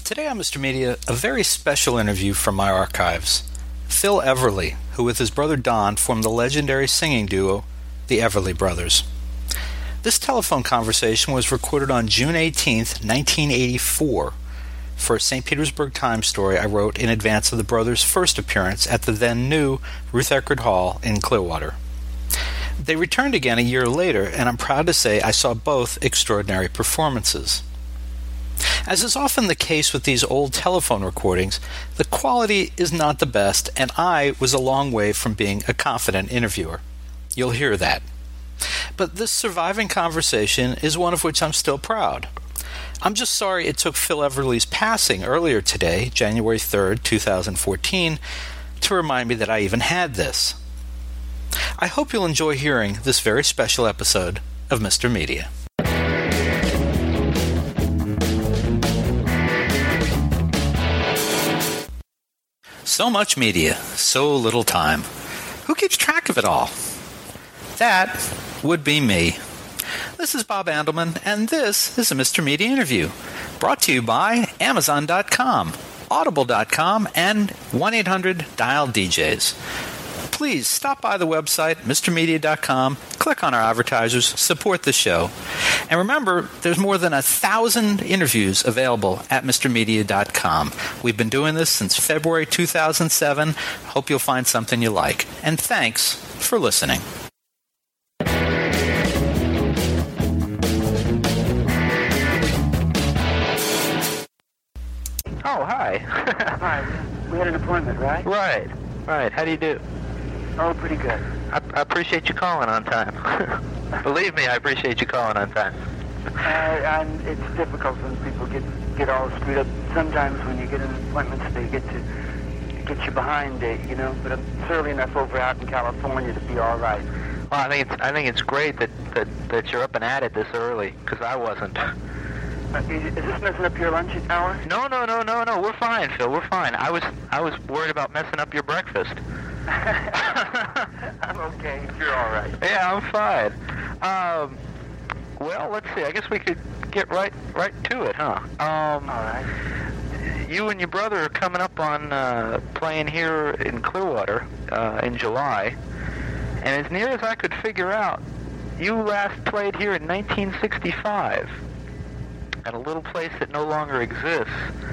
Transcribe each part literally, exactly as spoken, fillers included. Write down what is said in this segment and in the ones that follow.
Today on Mister Media, a very special interview from my archives. Phil Everly, who with his brother Don formed the legendary singing duo, the Everly Brothers. This telephone conversation was recorded on June eighteenth, nineteen eighty-four, for a Saint Petersburg Times story I wrote in advance of the brothers' first appearance at the then-new Ruth Eckerd Hall in Clearwater. They returned again a year later, and I'm proud to say I saw both extraordinary performances. As is often the case with these old telephone recordings, the quality is not the best, and I was a long way from being a confident interviewer. You'll hear that. But this surviving conversation is one of which I'm still proud. I'm just sorry it took Phil Everly's passing earlier today, January third, twenty fourteen, to remind me that I even had this. I hope you'll enjoy hearing this very special episode of Mister Media. So much media, so little time. Who keeps track of it all? That would be me. This is Bob Andelman, and this is a Mister Media interview, brought to you by Amazon dot com, Audible dot com, and one eight hundred dial D Js. Please stop by the website, Mister Media dot com, click on our advertisers, support the show. And remember, there's more than a thousand interviews available at Mister Media dot com. We've been doing this since February two thousand seven. Hope you'll find something you like. And thanks for listening. Oh, hi. Hi. We had an appointment, right? Right, right. How do you do? Oh, pretty good. I, I appreciate you calling on time. Believe me, I appreciate you calling on time. Uh, and it's difficult when people get get all screwed up. Sometimes when you get an appointment, they get to get you behind it, you know. But I'm early enough over out in California to be all right. Well, I think it's I think it's great that that, that you're up and at it this early, because I wasn't. Uh, is, is this messing up your lunch hour? No, no, no, no, no. We're fine, Phil. We're fine. I was I was worried about messing up your breakfast. I'm okay. You're all right. Yeah, I'm fine. Um, well, let's see. I guess we could get right right to it, huh? Um, all right. You and your brother are coming up on uh, playing here in Clearwater uh, in July, and as near as I could figure out, you last played here in nineteen sixty-five at a little place that no longer exists.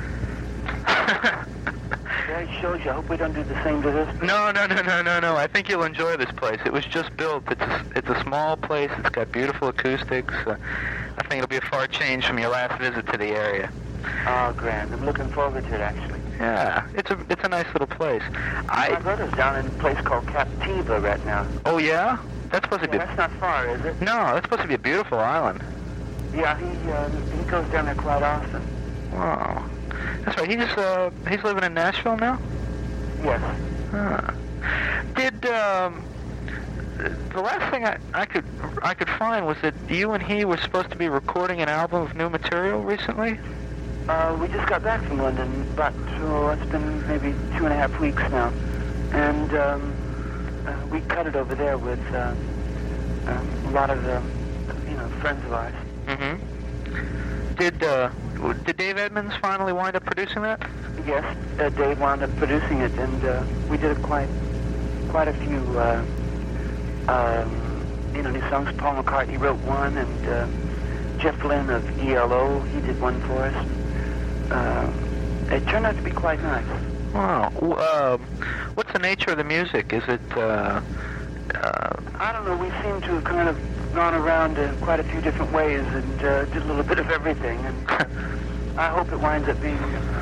Yeah, it shows you. I hope we don't do the same to this. No, no, no, no, no, no. I think you'll enjoy this place. It was just built. It's a, it's a small place. It's got beautiful acoustics. Uh, I think it'll be a far change from your last visit to the area. Oh, grand. I'm looking forward to it, actually. Yeah, it's a it's a nice little place. I, My brother's down in a place called Captiva right now. Oh, yeah? That's supposed to Yeah, be... that's not far, is it? No, that's supposed to be a beautiful island. Yeah, he uh, he goes down there quite often. Wow. That's right. He's uh he's living in Nashville now? Yes. Huh. Did um the last thing I, I could I could find was that you and he were supposed to be recording an album of new material recently? Uh, we just got back from London, but oh, it's been maybe two and a half weeks now, and um, uh, we cut it over there with uh, um, a lot of uh, you know friends of ours. Mm-hmm. Did uh did Dave Edmunds finally wind up producing that? Yes, uh, Dave wound up producing it, and uh, we did quite quite a few uh, um, you know new songs. Paul McCartney wrote one, and uh, Jeff Lynne of E L O, he did one for us. Uh, it turned out to be quite nice. Wow. Uh, what's the nature of the music? Is it? Uh, uh, I don't know. We seem to have kind of gone around uh, quite a few different ways and uh, did a little bit of everything. And I hope it winds up being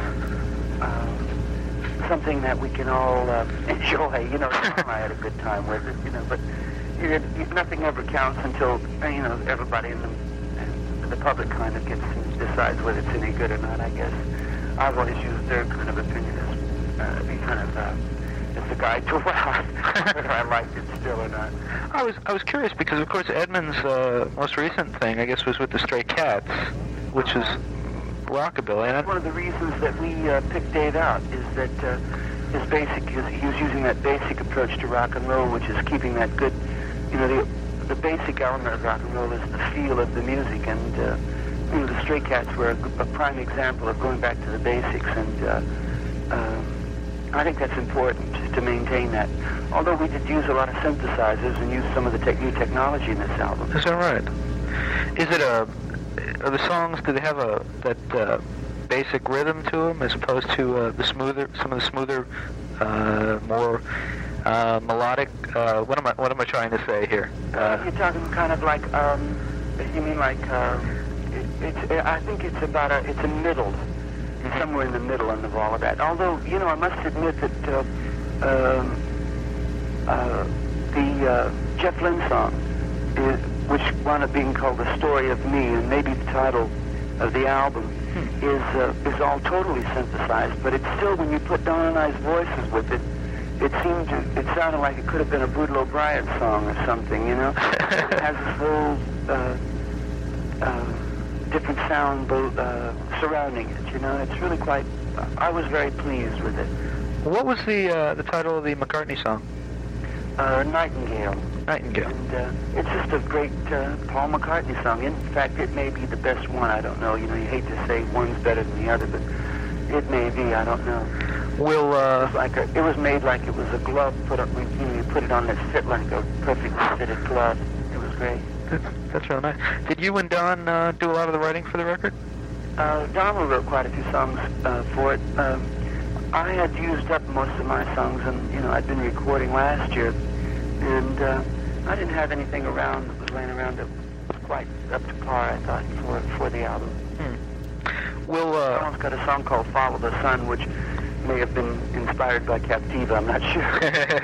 uh, something that we can all uh, enjoy. You know, Tom and I had a good time with it. You know, but it, it, nothing ever counts until you know everybody in the the public kind of gets and decides whether it's any good or not. I guess I've always used their kind of opinion as uh, be kind of uh, as a guide to whether I liked it still or not. I was I was curious because of course Edmund's uh, most recent thing I guess was with the Stray Cats, which is rockabilly. That's one of the reasons that we uh, picked Dave out is that uh, his basic his, he was using that basic approach to rock and roll, which is keeping that good, you know, the the basic element of rock and roll is the feel of the music, and uh, you know, the Stray Cats were a, a prime example of going back to the basics, and uh, uh, I think that's important to maintain that. Although we did use a lot of synthesizers and use some of the te- new technology in this album. Is that right? Is it a? Are the songs? Do they have a that uh, basic rhythm to them, as opposed to uh, the smoother, some of the smoother, uh, more uh, melodic? Uh, what am I? What am I trying to say here? Uh, You're talking kind of like. Um, you mean like? Uh, it, it's. I think it's about a. It's a middle. Somewhere in the middle of all of that. Although, you know, I must admit that uh, um, uh, the uh, Jeff Lynne song, is, which wound up being called "The Story of Me," and maybe the title of the album, hmm. is uh, is all totally synthesized. But it's still, when you put Don and I's voices with it, it seemed to, it sounded like it could have been a Boudleaux Bryant song or something. You know, it has this whole uh, uh, different sound uh, surrounding it. You know, it's really quite. I was very pleased with it. What was the uh, the title of the McCartney song? Uh, Nightingale. Nightingale. And uh, it's just a great uh, Paul McCartney song. In fact, it may be the best one. I don't know. You know, you hate to say one's better than the other, but it may be. I don't know. Will uh, it was like a, it was made like it was a glove put up. You know, you put it on this fit like a perfectly fitted glove. It was great. That's, that's real nice. Did you and Don uh, do a lot of the writing for the record? Uh, Don wrote quite a few songs uh, for it. Um, I had used up most of my songs, and you know, I'd been recording last year, and uh, I didn't have anything around that was laying around that was quite up to par, I thought, for for the album. Hmm. Will uh, Don's got a song called "Follow the Sun," which may have been inspired by Captiva. I'm not sure.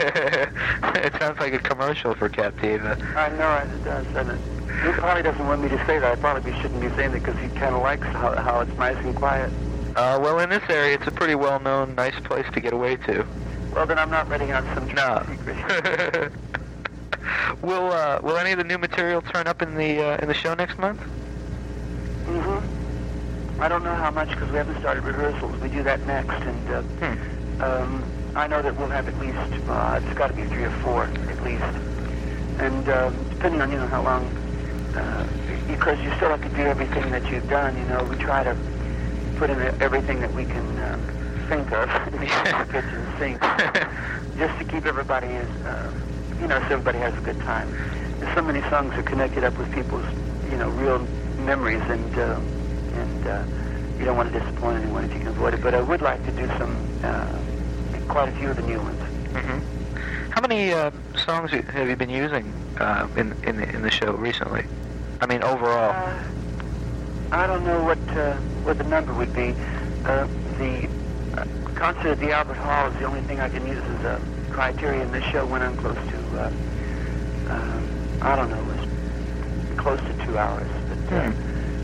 It sounds like a commercial for Captiva. I know it, it does, doesn't it? He probably doesn't want me to say that. I probably shouldn't be saying it because he kind of likes how, how it's nice and quiet. Uh, well, in this area, it's a pretty well-known, nice place to get away to. Well, then I'm not letting out some no. secret. will uh, Will any of the new material turn up in the uh, in the show next month? Mm-hmm. I don't know how much because we haven't started rehearsals. We do that next, and uh, hmm. um, I know that we'll have at least uh, it's got to be three or four at least, and uh, depending on you know how long. Uh, because you still have to do everything that you've done, you know, we try to put in everything that we can uh, think of in the kitchen sink, just to keep everybody, as, uh, you know, so everybody has a good time. And so many songs are connected up with people's, you know, real memories, and uh, and uh, you don't want to disappoint anyone if you can avoid it. But I would like to do some, uh, quite a few of the new ones. Mm-hmm. How many uh, songs have you been using uh, in in the, in the show recently? I mean, overall. Uh, I don't know what uh, what the number would be. Uh, the uh, concert at the Albert Hall is the only thing I can use as a criterion. This show went on close to, uh, uh, I don't know, it was close to two hours. But uh,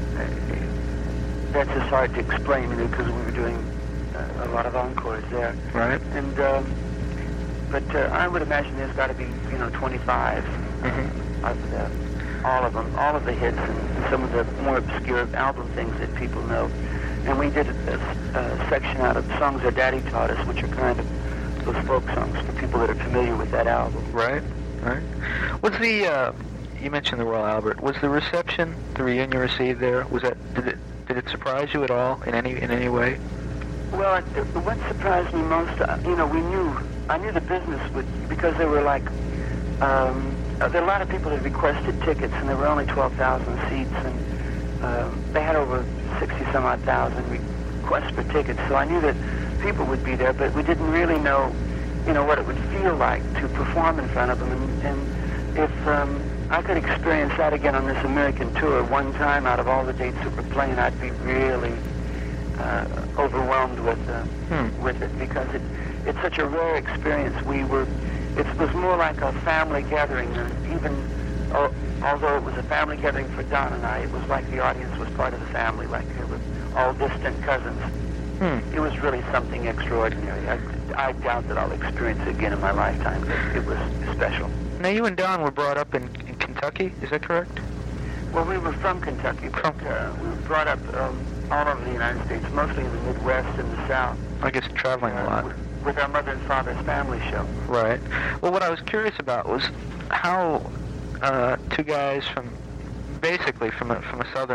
hmm. that's just hard to explain, you know, because we were doing uh, a lot of encores there. Right. And um, but uh, I would imagine there's got to be, you know, twenty-five mm-hmm. of the. All of them, all of the hits, and some of the more obscure album things that people know. And we did a, a section out of songs our daddy taught us, which are kind of those folk songs for people that are familiar with that album. Right, right. Was the, uh, you mentioned the Royal Albert, was the reception, the reunion received there, was that, did it, did it surprise you at all in any, in any way? Well, it, what surprised me most, uh, you know, we knew, I knew the business would, because they were like, um, Uh, there are a lot of people that requested tickets, and there were only twelve thousand seats, and uh, they had over sixty some odd thousand requests for tickets. So I knew that people would be there, but we didn't really know, you know, what it would feel like to perform in front of them. And, and if um, I could experience that again on this American tour one time out of all the dates that we're playing, I'd be really uh, overwhelmed with uh, hmm. with it, because it it's such a rare experience. We were. It was more like a family gathering, and even uh, although it was a family gathering for Don and I, it was like the audience was part of the family, like they were all distant cousins. Hmm. It was really something extraordinary. I, I doubt that I'll experience it again in my lifetime, but it was special. Now, you and Don were brought up in, in Kentucky, is that correct? Well, we were from Kentucky, but uh, we were brought up um, all over the United States, mostly in the Midwest and the South. I guess traveling uh, a lot. With our mother and father's family show. Right. Well, what I was curious about was how uh, two guys from, basically from a, from a southern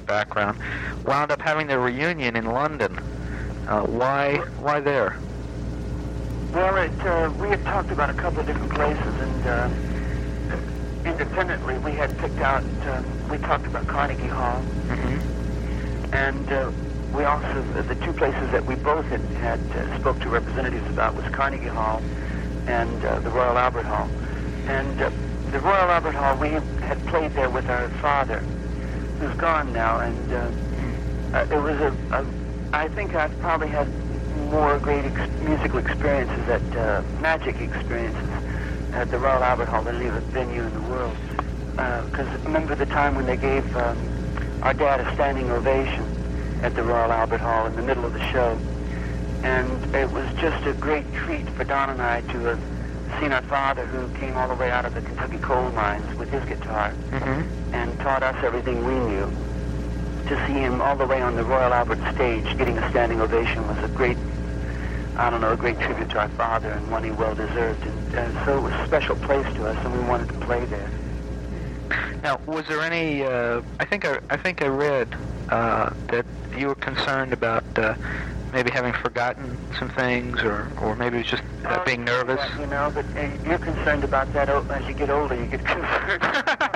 background, wound up having their reunion in London. Uh, why why there? Well, it, uh, we had talked about a couple of different places, and uh, independently we had picked out, uh, we talked about Carnegie Hall, Mm-hmm. and uh, we also, the two places that we both had, had uh, spoke to representatives about was Carnegie Hall and uh, the Royal Albert Hall. And uh, the Royal Albert Hall, we had played there with our father, who's gone now, and uh, uh, it was a, a, I think I've probably had more great ex- musical experiences, at uh, magic experiences at the Royal Albert Hall than any other venue in the world. Because uh, remember the time when they gave um, our dad a standing ovation at the Royal Albert Hall in the middle of the show. And it was just a great treat for Don and I to have seen our father, who came all the way out of the Kentucky coal mines with his guitar, Mm-hmm. and taught us everything we knew. To see him all the way on the Royal Albert stage getting a standing ovation was a great, I don't know, a great tribute to our father, and one he well deserved. And uh, so it was a special place to us, and we wanted to play there. Now, was there any? Uh, I think I, I think I read uh, that you were concerned about uh, maybe having forgotten some things, or, or maybe it was just uh, Uh, being nervous. yeah, You know, but uh, you're concerned about that o- as you get older. You get concerned.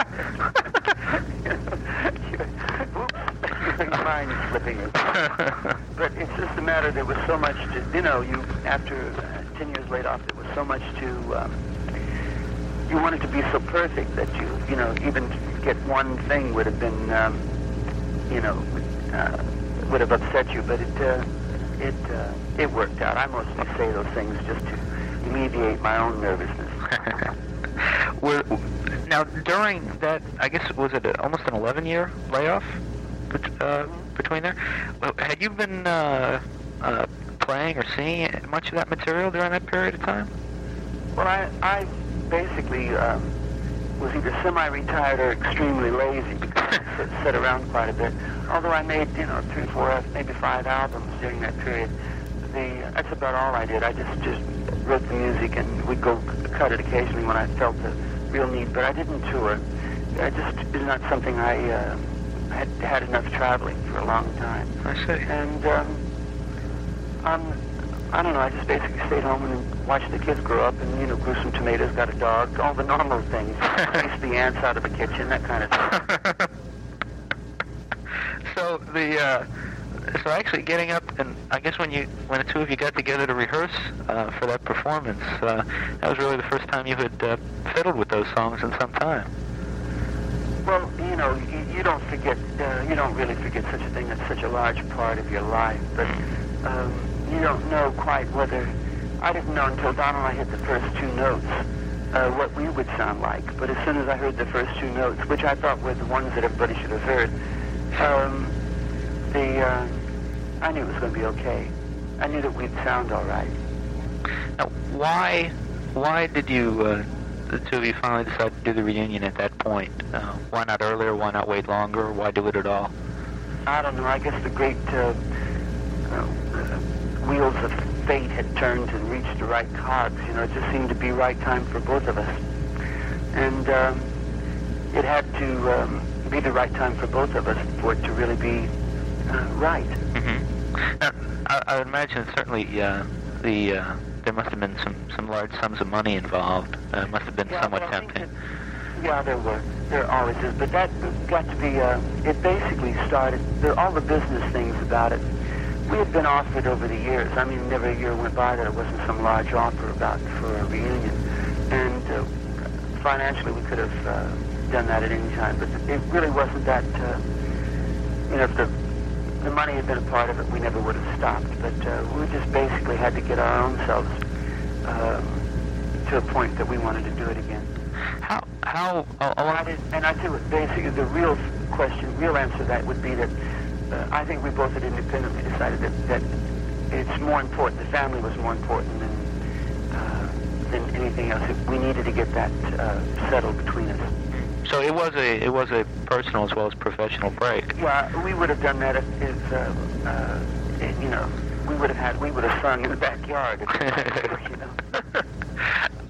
You know, oops, your mind is slipping. But it's just a matter. There was so much to, you know, you after uh, ten years laid off, there was so much to. Um, you wanted to be so perfect that you, you know, even to get one thing would have been, um, you know, uh, would have upset you. But it, uh, it, uh, it worked out. I mostly say those things just to alleviate my own nervousness. Were, now, during that, I guess, was it a, almost an eleven-year layoff bet- uh, between there? Well, had you been uh, uh, playing or seeing much of that material during that period of time? Well, I, I basically um, was either semi-retired or extremely lazy, because I s- sat around quite a bit. Although I made, you know, three, four, maybe five albums during that period. The, that's about all I did. I just, just wrote the music, and we'd go c- cut it occasionally when I felt the real need, but I didn't tour. I just is not something I uh, had had enough traveling for a long time. I see. And um, um, I don't know, I just basically stayed home and watched the kids grow up, and, you know, grew some tomatoes, got a dog, all the normal things. Chased the ants out of the kitchen, that kind of stuff. So the uh, so actually getting up, and I guess when you when the two of you got together to rehearse uh, for that performance, uh, that was really the first time you had uh, fiddled with those songs in some time. Well, you know, you, you don't forget, uh, you don't really forget such a thing. That's such a large part of your life. But um, you don't know quite whether, I didn't know until Don and I hit the first two notes uh, what we would sound like. But as soon as I heard the first two notes, which I thought were the ones that everybody should have heard, um, the, uh, I knew it was going to be okay. I knew that we'd sound all right. Now, why why did you, uh, the two of you, finally decide to do the reunion at that point? Uh, why not earlier? Why not wait longer? Why do it at all? I don't know. I guess the great uh, uh, wheels of fate had turned and reached the right cogs. You know, it just seemed to be right time for both of us. And um, it had to um, be the right time for both of us for it to really be uh, right. Mm-hmm. Now, I, I would imagine certainly uh, the uh, there must have been some, some large sums of money involved. Uh, it must have been Yeah, somewhat but I think tempting. that- yeah, there were. There always is. But that got to be, uh, it basically started, there, all the business things about it, we had been offered over the years. I mean, never a year went by that it wasn't some large offer about for a reunion. And uh, financially, we could have uh, done that at any time. But it really wasn't that, uh, you know, if the, the money had been a part of it, we never would have stopped. But uh, we just basically had to get our own selves um, to a point that we wanted to do it again. How how oh, oh, And I, did, and I think basically the real question, real answer to that would be that uh, I think we both had independently decided that, that it's more important, the family was more important than uh, than anything else. We needed to get that uh, settled between us. So it was a it was a personal as well as professional break. Yeah, we would have done that if, if uh, uh, it, you know, we would have had, we would have sung in the backyard. If, you know.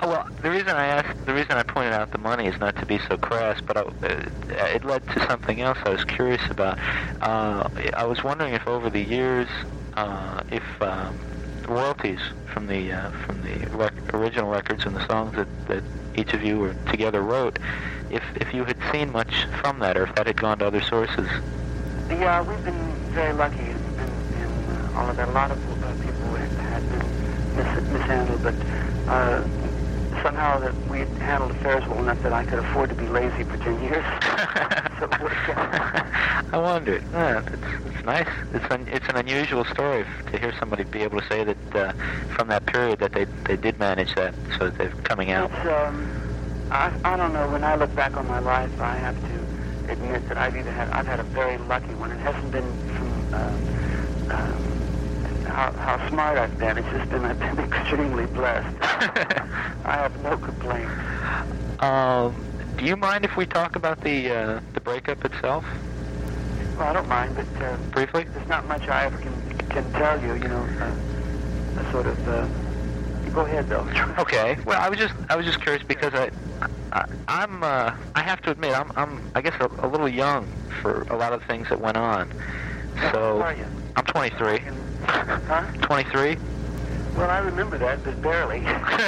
Well, the reason I asked, the reason I pointed out the money is not to be so crass, but I, uh, it led to something else I was curious about. Uh, I was wondering if over the years, uh, if um, royalties from the uh, from the rec- original records and the songs that, that each of you were together wrote, if if you had seen much from that, or if that had gone to other sources. Yeah, we've been very lucky in, in, in uh, all of that. A lot of uh, people had been mis- mishandled, but uh, somehow that we had handled affairs well enough that I could afford to be lazy for ten years. So it worked out. I wondered. Yeah, it's, it's nice. It's un, it's an unusual story f- to hear somebody be able to say that uh, from that period that they they did manage that, so that they're coming out. It's, um, I, I don't know. When I look back on my life, I have to admit that I've either had I've had a very lucky one. It hasn't been from uh, um, how, how smart I've been. It's just been I've been extremely blessed. I have no complaints. Um, do you mind if we talk about the uh, the breakup itself? Well, I don't mind, but uh, briefly. There's not much I ever can can tell you. You know, uh, a sort of. Uh, go ahead, though. Okay. Well, I was just I was just curious because I, I I'm uh, I have to admit I'm I'm I guess a, a little young for a lot of things that went on. So How are you? I'm twenty-three. Huh? twenty-three. Well, I remember that, but barely.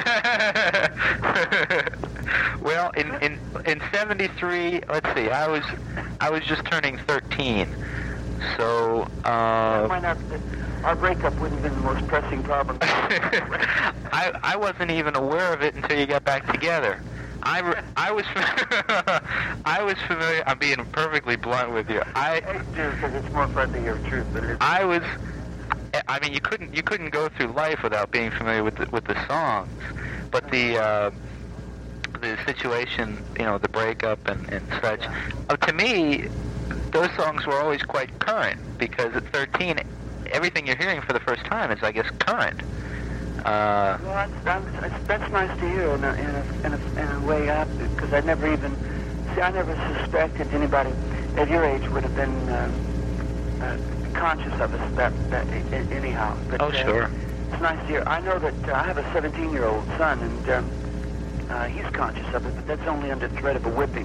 Well, in in in seventy-three, let's see, I was I was just turning thirteen. So uh, Why not? Our breakup wouldn't have been the most pressing problem. I I wasn't even aware of it until you got back together. I, re- I was I was familiar. I'm being perfectly blunt with you. I I do, because it's more fun to hear the truth. But it's, I was. I mean, you couldn't you couldn't go through life without being familiar with the, with the songs, but the uh, the situation, you know, the breakup and, and such. Uh, to me, those songs were always quite current because at thirteen, everything you're hearing for the first time is, I guess, current. Uh, well, that's, that's, that's nice to hear in a, in a, in a, in a way up, because I never even see. I never suspected anybody at your age would have been uh, uh, conscious of us that, that anyhow. But, oh, sure. Uh, it's nice to hear. I know that uh, I have a seventeen-year-old son, and um, uh, he's conscious of it, but that's only under threat of a whipping.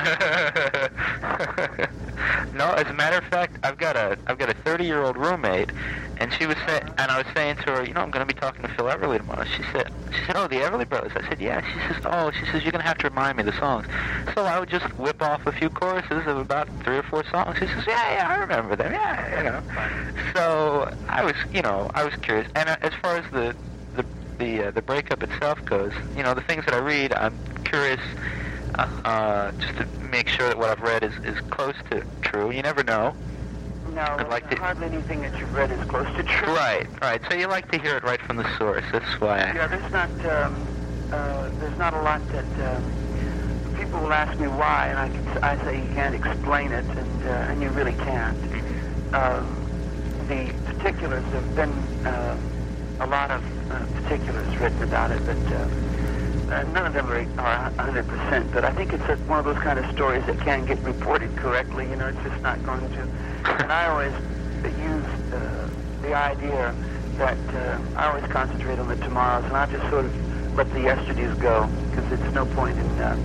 No, as a matter of fact, I've got a I've got a thirty-year-old roommate, and she was saying, and I was saying to her, you know, I'm going to be talking to Phil Everly tomorrow. She said, she said, oh, the Everly Brothers. I said, yeah. She says, oh, she says, you're going to have to remind me of the songs. So I would just whip off a few choruses of about three or four songs. She says, yeah, yeah, I remember them. Yeah, you know. So I was, you know, I was curious. And uh, as far as the the the, uh, the breakup itself goes, you know, the things that I read, I'm curious. Uh, uh, just to make sure that what I've read is, is close to true. You never know. No, I'd like to... hardly anything that you've read is close to true. Right, right. So you like to hear it right from the source. That's why I... Yeah, there's not, um, uh, there's not a lot that, um, people will ask me why, and I, can, I say you can't explain it, and, uh, and you really can't. Um, the particulars, there have been uh, a lot of uh, particulars written about it, but... Uh, Uh, none of them are, are one hundred percent, but I think it's a, one of those kind of stories that can get reported correctly. You know, it's just not going to. And I always use uh, the idea that uh, I always concentrate on the tomorrows, and I just sort of let the yesterdays go, because it's no point in uh,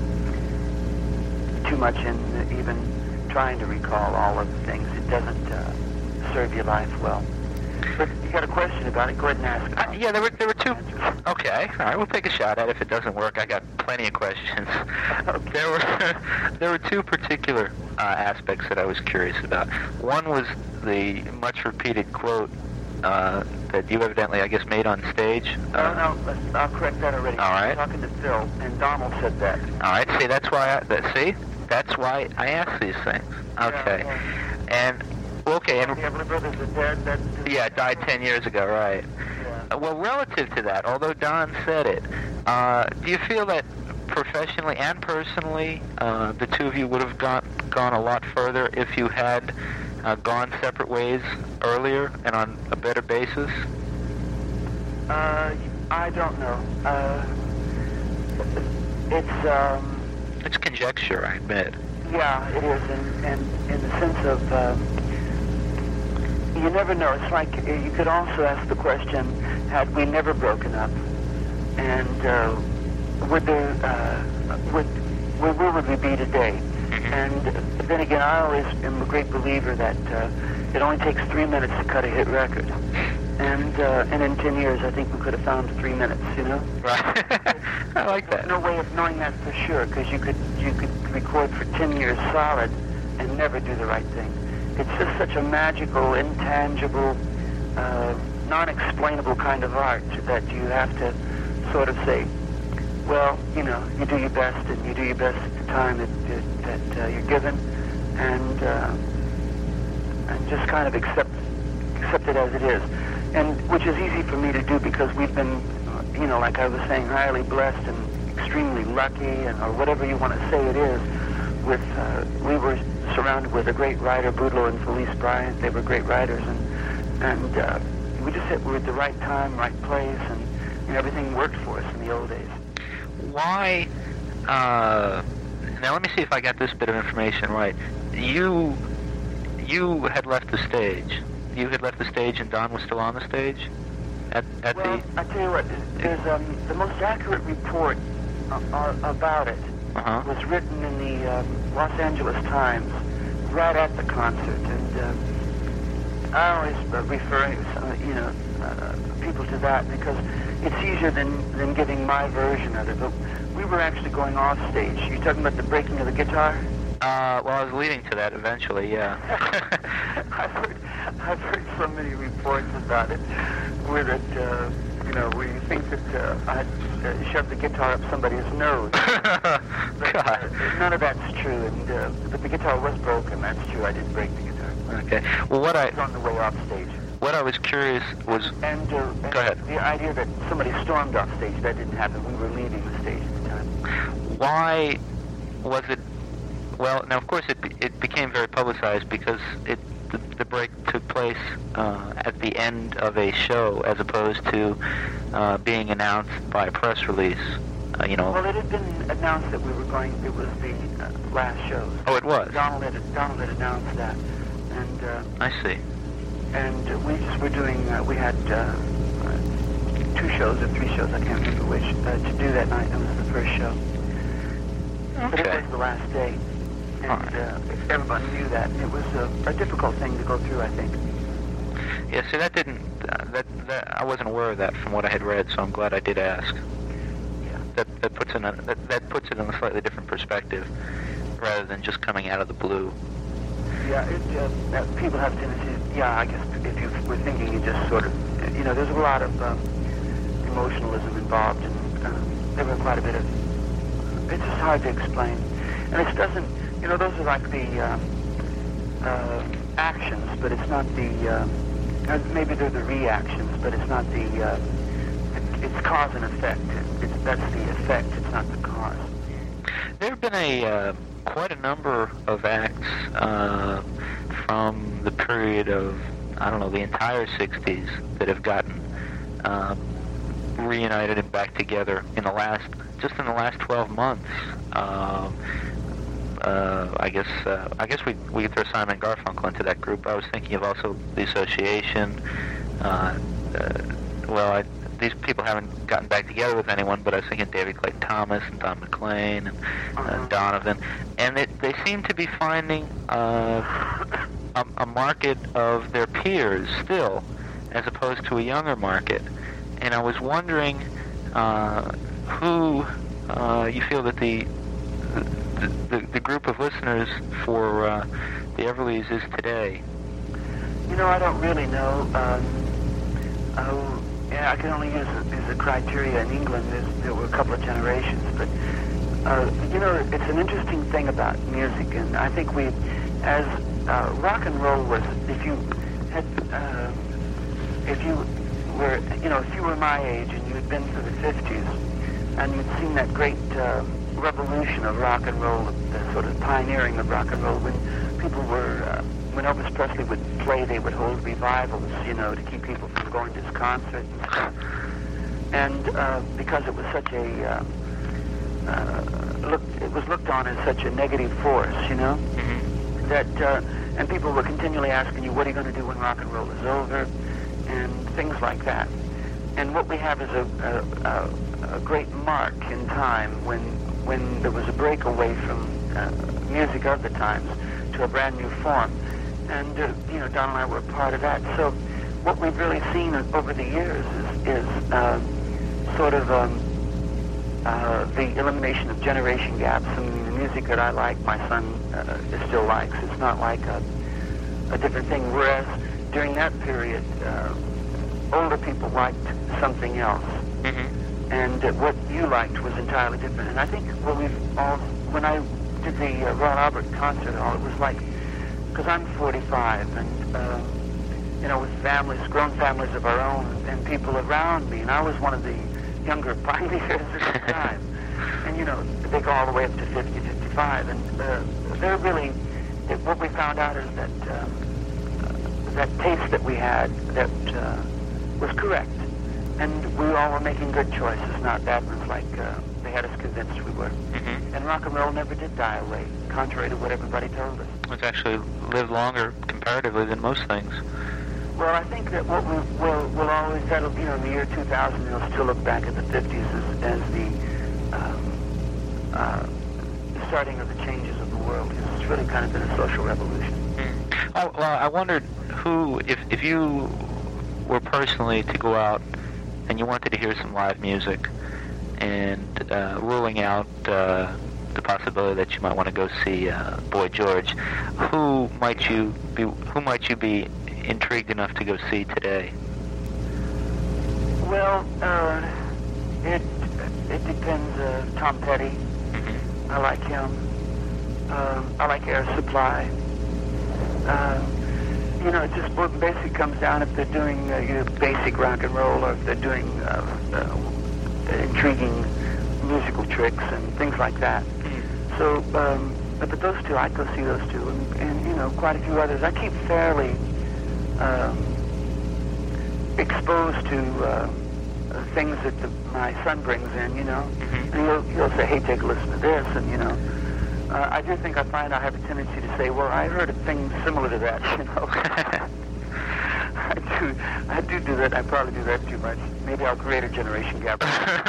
too much in uh, even trying to recall all of the things. It doesn't uh, serve your life well. But you got a question about it? Go ahead and ask. Uh, yeah, there were there were two. Okay, all right, we'll take a shot at it. If it doesn't work, I got plenty of questions. Okay. There were there were two particular uh, aspects that I was curious about. One was the much repeated quote uh, that you evidently, I guess, made on stage. No, Uh, no, let's, I'll correct that already. All right. I was talking to Phil, and Donald said that. all right, see, that's why. I, that, see, that's why I ask these things. Okay, Yeah, and okay, and The Everly Brothers are dead. That, yeah, died ten years ago, right? Yeah. Uh, Well, relative to that, although Don said it, uh, do you feel that professionally and personally, uh, the two of you would have gone gone a lot further if you had uh, gone separate ways earlier and on a better basis? Uh, I don't know. Uh, it's, um, It's conjecture, I admit. yeah, it is, and, and in the sense of, um, you never know. It's like, uh, you could also ask the question, had we never broken up, and uh, would there, uh, would, where, where would we be today? And then again, I always am a great believer that uh, it only takes three minutes to cut a hit record. And uh, and in ten years, I think we could have found three minutes, you know? Right. I like that. There's no way of knowing that for sure, because you could, you could record for ten years solid and never do the right thing. It's just such a magical, intangible, uh, non-explainable kind of art that you have to sort of say, well, you know, you do your best, and you do your best at the time that, that, that uh, you're given, and uh, and just kind of accept accept it as it is, and which is easy for me to do because we've been, you know, like I was saying, highly blessed and extremely lucky, and or whatever you want to say it is. With uh, we were surrounded with a great writer, Boudleaux and Felice Bryant. They were great writers, and and uh, we just hit, we were at the right time, right place, and you know, everything worked for us in the old days. Why, uh, now let me see if I got this bit of information right. You, you had left the stage. You had left the stage and Don was still on the stage? At, at well, the... I tell you what, there's um, the most accurate report uh, uh, about it uh-huh. was written in the um, Los Angeles Times right at the concert, and uh, I always uh, refer, uh, you know, uh, people to that because it's easier than, than giving my version of it. But we were actually going off stage. You're talking about the breaking of the guitar? Uh, well, I was leading to that eventually, yeah. I've heard, I've heard so many reports about it, where it, uh, you know, where you think that uh, I had uh, shoved the guitar up somebody's nose. But, God. Uh, none of that's true, and uh, but the guitar was broken. That's true. I did break the guitar. Okay. Well, what I It was on the way off stage. what I was curious was. And, uh, and Go ahead. the idea that somebody stormed off stage, that didn't happen. We were leaving the stage at the time. Why was it? Well, now of course it be, it became very publicized because it the, the break took place uh, at the end of a show as opposed to uh, being announced by a press release. Uh, you know. Well, it had been announced that we were going. It was the uh, last show. Oh, it was. Donald had Donald had announced that, and uh, I see. and uh, we just were doing. Uh, we had uh, uh, two shows or three shows. I can't remember which uh, to do that night. That was the first show. But it Okay. was the last day, and All right. uh, everybody knew that. And it was a, a difficult thing to go through, I think. Yeah. See, that didn't. Uh, that that I wasn't aware of that from what I had read, so I'm glad I did ask. Yeah. That that puts in a, that, that puts it in a slightly different perspective, rather than just coming out of the blue. Yeah, it, uh, uh, people have tendencies. Yeah, I guess if you were thinking, you just sort of, you know, there's a lot of um, emotionalism involved, and uh, there were quite a bit of. It's just hard to explain, and it doesn't. You know, those are like the uh, uh, actions, but it's not the. Uh, uh, maybe they're the reactions, but it's not the. Uh, it, it's cause and effect. It, it's, that's the effect. It's not the cause. There have been a uh, quite a number of acts uh, from the period of I don't know the entire sixties that have gotten uh, reunited and back together in the last just in the last twelve months. Uh, uh, I guess uh, I guess we we could throw Simon and Garfunkel into that group. I was thinking of also the Association. Uh, uh, well, I, these people haven't gotten back together with anyone, but I was thinking David Clayton Thomas and Don McLean and uh, Donovan, and it, they seem to be finding uh, a, a market of their peers still, as opposed to a younger market. And I was wondering uh, who uh, you feel that the the, the the group of listeners for uh, the Everlys is today. You know, I don't really know. Um, oh, yeah, I can only use the, use the criteria in England. There's, there were a couple of generations, but uh, you know, it's an interesting thing about music, and I think we, as uh, rock and roll was, if you had, uh, if you were, you know, if you were my age and you had been through the fifties, and you'd seen that great uh, revolution of rock and roll, the sort of pioneering of rock and roll, when people were. Uh, When Elvis Presley would play, they would hold revivals, you know, to keep people from going to his concert and stuff. And uh, because it was such a, uh, uh, looked, it was looked on as such a negative force, you know, Mm-hmm. that, uh, and people were continually asking you, what are you going to do when rock and roll is over, and things like that. and what we have is a, a, a, a great mark in time when when there was a break away from uh, music of the times to a brand new form. And, uh, you know, Don and I were part of that. So what we've really seen over the years is, is uh, sort of um, uh, the elimination of generation gaps. I mean, the music that I like, my son uh, still likes. It's not like a, a different thing. Whereas during that period, uh, older people liked something else. Mm-hmm. And uh, what you liked was entirely different. And I think when we've all, when I did the uh, Royal Albert Concert Hall, it was like, because I'm forty-five, and uh, you know, with families, grown families of our own, and people around me, and I was one of the younger pioneers at the time. And you know, they go all the way up to fifty, fifty-five, and uh, they're really, it, what we found out is that um, uh, that taste that we had that uh, was correct. And we all were making good choices, not bad ones like uh, they had us convinced we were. Mm-hmm. And rock and roll never did die away, contrary to what everybody told us. It's actually lived longer comparatively than most things. Well, I think that what we will will always, that'll, you know, in the year two thousand, you'll still look back at the fifties as, as the, um, uh, the starting of the changes of the world. It's really kind of been a social revolution. Mm. Oh, well, I wondered who, if, if you were personally to go out and you wanted to hear some live music, and uh, ruling out uh, the possibility that you might want to go see uh, Boy George, who might you be? Who might you be intrigued enough to go see today? Well, uh, it it depends. Uh, Tom Petty, Mm-hmm. I like him. Um, I like Air Supply. Uh, You know, it just basically comes down if they're doing uh, you know, basic rock and roll, or if they're doing uh, uh, intriguing musical tricks and things like that. Mm-hmm. So, um, but, but those two, I'd go see those two, and, and you know, quite a few others. I keep fairly um, exposed to uh, things that the, my son brings in, you know. Mm-hmm. And he'll, he'll say, hey, take a listen to this, and you know. Uh, I do think I find I have a tendency to say, well, I heard a thing similar to that, you know. I do I do do that. I probably do that too much. Maybe I'll create a generation gap.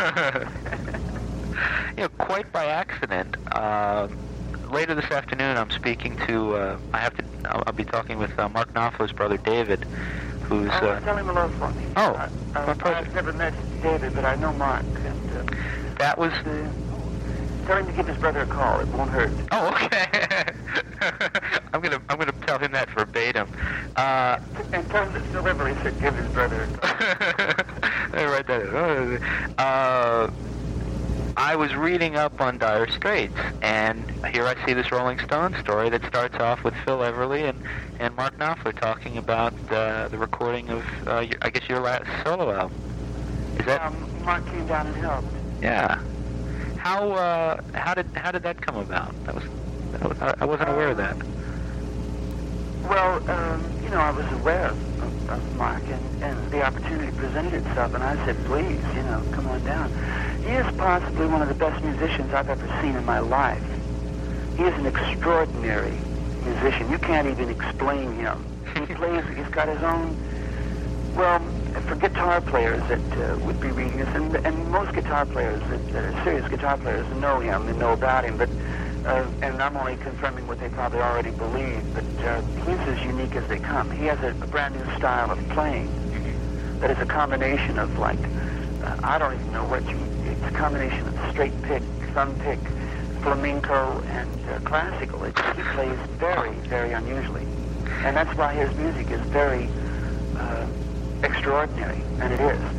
You know, quite by accident, uh, later this afternoon I'm speaking to, uh, I have to, I'll, I'll be talking with uh, Mark Knopfler's brother David, who's... Oh, Uh, tell him hello for me. Oh, uh, my uh, pleasure. I've never met David, but I know Mark. And, uh, that was... uh, tell him to give his brother a call. It won't hurt. Oh, okay. I'm gonna I'm gonna tell him that verbatim. Uh, And tell him that Phil Everly said give his brother a call. I write that in. Uh, I was reading up on Dire Straits, and here I see this Rolling Stone story that starts off with Phil Everly and, and Mark Knopfler talking about uh, the recording of, uh, your, I guess, your last solo album. Is that? Um, Mark came down and helped. Yeah. How uh, how did how did that come about? That was, that was I wasn't aware of that. Well, um, you know, I was aware of, of, of Mark, and, and the opportunity presented itself, and I said, please, you know, come on down. He is possibly one of the best musicians I've ever seen in my life. He is an extraordinary musician. You can't even explain him. He plays, he's got his own, well, for guitar players that uh, would be reading this, and, and most guitar players that, that are serious guitar players know him and know about him, but uh, and I'm only confirming what they probably already believe, but uh, he's as unique as they come. He has a, a brand new style of playing that is a combination of, like, uh, I don't even know what you, it's a combination of straight pick, thumb pick, flamenco, and uh, classical. It, he plays very, very unusually, and that's why his music is very uh, extraordinary, and it is.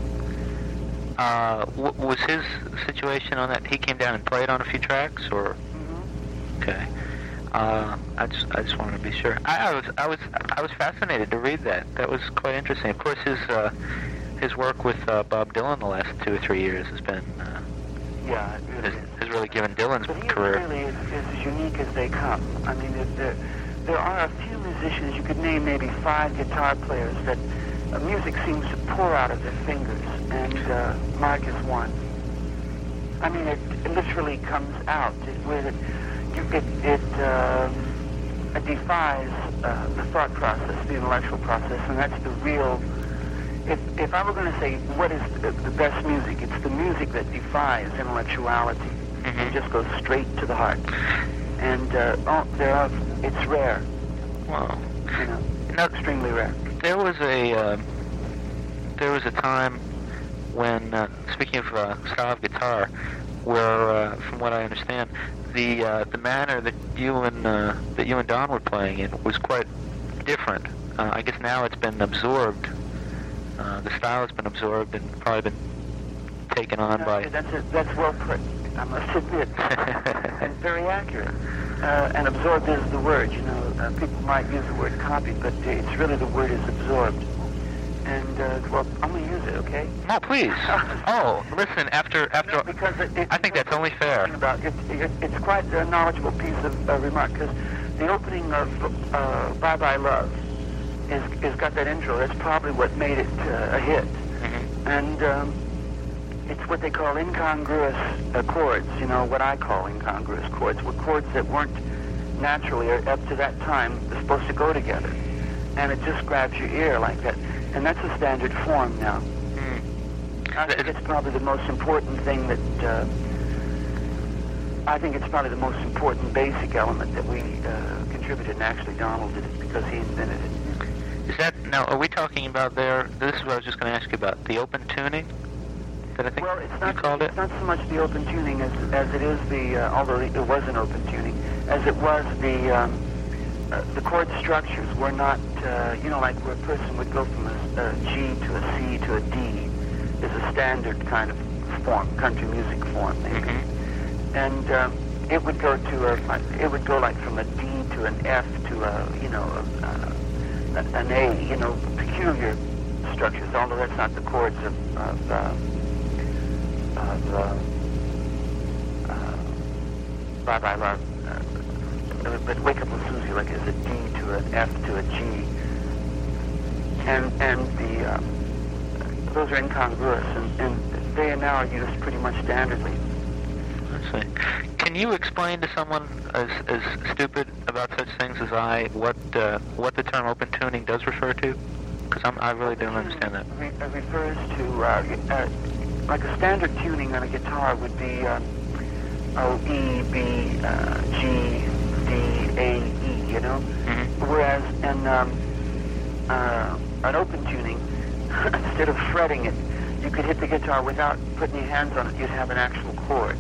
Uh, w- was his situation on that? He came down and played on a few tracks, or? Mm-hmm. Okay. Uh, I just I just wanted to be sure. I, I was I was I was fascinated to read that. That was quite interesting. Of course, his uh, his work with uh, Bob Dylan the last two or three years has been uh, Yeah, it really has, is. has really given Dylan's But he career. really is, is as unique as they come. I mean, there, there, there are a few musicians, you could name maybe five guitar players that uh, music seems to pour out of their fingers, and uh, Mark is one. I mean, it, it literally comes out. It, with it, you, it, it, uh, it defies uh, the thought process, the intellectual process, and that's the real if if I were going to say what is the, the best music, it's the music that defies intellectuality Mm-hmm. and just goes straight to the heart. And uh, oh, there are, it's rare, Wow. you know, Now, extremely rare. there was a uh, there was a time when, uh, speaking of uh, style of guitar, where, uh, from what I understand, the uh, the manner that you and uh, that you and Don were playing in was quite different. Uh, I guess now it's been absorbed. Uh, the style has been absorbed and probably been taken on Uh, by. that's a, that's well put, I must admit, and very accurate. Uh, and absorbed is the word. You know, uh, people might use the word copy, but it's really the word is absorbed. And uh, well, I'm gonna use it, okay? No, please. Oh, listen. After after, No, because it, it, I think that's only fair. About it, it, it's quite a knowledgeable piece of uh, remark, because the opening of uh, Bye Bye Love is is got that intro. That's probably what made it uh, a hit. Mhm. And um, it's what they call incongruous uh, chords. You know, what I call incongruous chords were chords that weren't naturally, or up to that time, supposed to go together. And it just grabs your ear like that. And that's a standard form now. Mm. I think it's probably the most important thing that, uh, I think it's probably the most important basic element that we uh, contributed, and actually Donald did it because he invented it. Is that, now, are we talking about there, this is what I was just going to ask you about, the open tuning? That I think Well, it's you not, called it's it? not so much the open tuning as, as it is the, uh, although it was an open tuning, as it was the, um, uh, the chord structures were not, uh, you know, like where a person would go from a, a G to a C to a D is a standard kind of form, country music form, maybe. Mm-hmm. And um, it would go to a, it would go like from a D to an F to a, you know, a, a, an A, you know, peculiar structures, although that's not the chords of, of, uh, of uh, uh, Bye Bye Love. Uh, but Wake Up with Susie, like, is a D to an F to a G. And, and the, um, those are incongruous, and, and they now are used pretty much standardly. I see. Can you explain to someone as, as stupid about such things as I what uh, what the term open tuning does refer to? Because I really don't understand that. Re- uh, refers to, uh, uh, like a standard tuning on a guitar would be uh, oh, E, B, uh, G, D, A, E, you know? Mm-hmm. Whereas in um, uh, an open tuning, instead of fretting it, you could hit the guitar without putting your hands on it. You'd have an actual chord.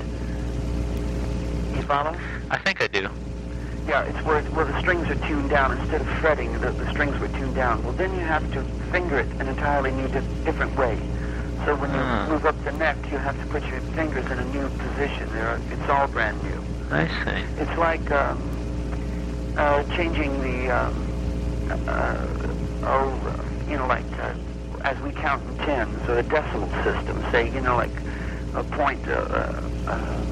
You follow? I think I do. Yeah, it's where, where the strings are tuned down. Instead of fretting, the, the strings were tuned down. Well, then you have to finger it an entirely new, dif- different way. So when you Hmm. move up the neck, you have to put your fingers in a new position. They're, it's all brand new. I see. It's like um, uh, changing the, um, uh, oh, you know, like uh, as we count in tens, or the decimal system, say, you know, like a point, uh, uh, uh,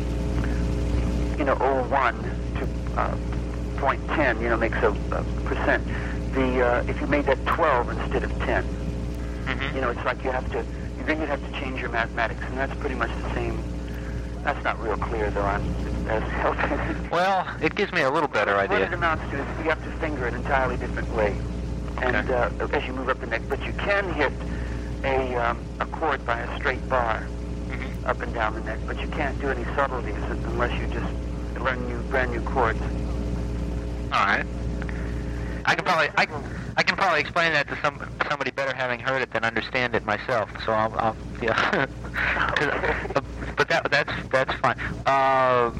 you know, oh one to uh, point ten, you know, makes a, a percent. The uh, if you made that twelve instead of ten, Mm-hmm. you know, it's like you have to, then you'd have to change your mathematics, and that's pretty much the same. That's not real clear, though, I'm as helping. Well, it gives me a little better What it idea. amounts to is you have to finger an entirely different way, and Okay. uh, as you move up the neck. But you can hit a um, a chord by a straight bar Mm-hmm. up and down the neck, but you can't do any subtleties unless you just learn new, brand new chords. All right. I can probably I, I can probably explain that to some somebody better having heard it than understand it myself. So I'll, I'll yeah. 'Cause, uh, but that that's that's fine. Uh,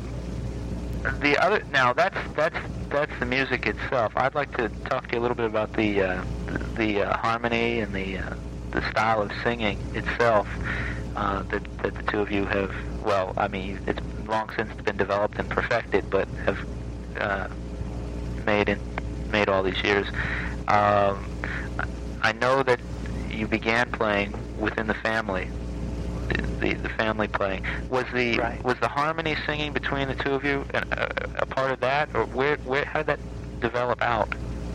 the other now that's that's that's the music itself. I'd like to talk to you a little bit about the uh, the uh, harmony and the uh, the style of singing itself uh, that that the two of you have. Well, I mean, it's long since been developed and perfected, but have uh, made in made all these years. Um, I know that you began playing within the family. The, the, the family playing was the Right. was the harmony singing between the two of you a, a, a part of that, or where where how did that develop out?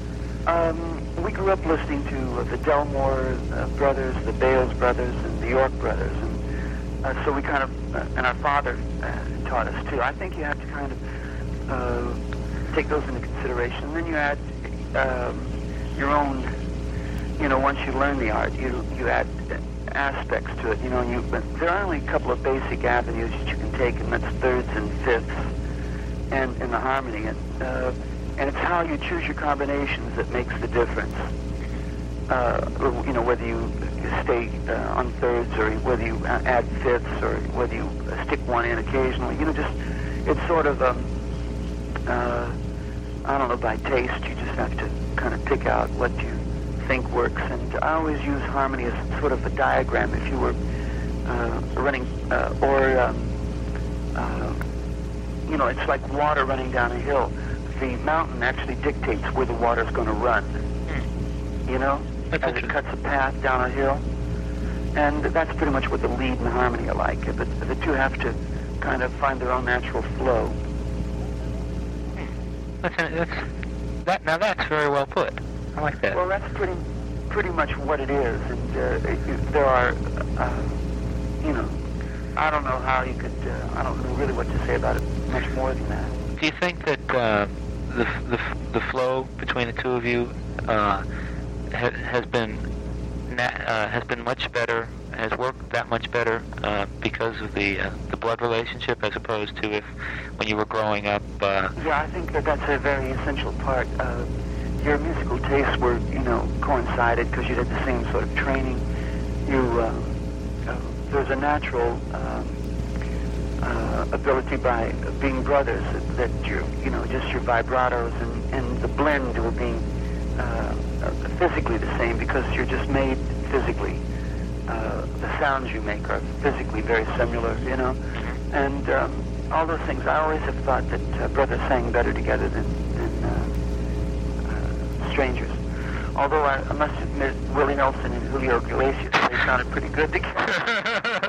Um, we grew up listening to uh, the Delmore uh, brothers, the Bales brothers, and the York brothers, and uh, so we kind of, uh, and our father uh, taught us too. I think you have to kind of uh, take those into consideration. And then you add um, your own you know, once you learn the art, you you add aspects to it. You know, you but there are only a couple of basic avenues that you can take, and that's thirds and fifths, and in the harmony, and uh, and it's how you choose your combinations that makes the difference. Uh, you know, whether you stay uh, on thirds or whether you add fifths or whether you stick one in occasionally. You know, just it's sort of um, uh, I don't know, by taste. You just have to kind of pick out what you think works. And I always use harmony as sort of a diagram. If you were uh, running uh, or um, uh, you know, it's like water running down a hill. The mountain actually dictates where the water's going to run. You know, That's as it cuts a path down a hill. And that's pretty much what the lead and harmony are like. The, the two have to kind of find their own natural flow. That's, that's that. Now that's very well put. I like that. Well, that's pretty pretty much what it is. And uh, it, there are, uh, you know, I don't know how you could. Uh, I don't know really what to say about it much more than that. Do you think that uh, the the the flow between the two of you uh, ha, has been na- uh, has been much better, has worked that much better uh, because of the uh, the blood relationship, as opposed to if when you were growing up? Uh, yeah, I think that that's a very essential part. Uh, your musical tastes were, you know, coincided because you had the same sort of training. You uh, uh, there's a natural um, uh, ability by being brothers that, that you're, you know, just your vibratos and, and the blend will be uh, physically the same because you're just made physically. Uh, the sounds you make are physically very similar, you know, and um, all those things. I always have thought that uh, brothers sang better together than, than uh, uh, strangers. Although I, I must admit, Willie Nelson and Julio Iglesias, they sounded pretty good together.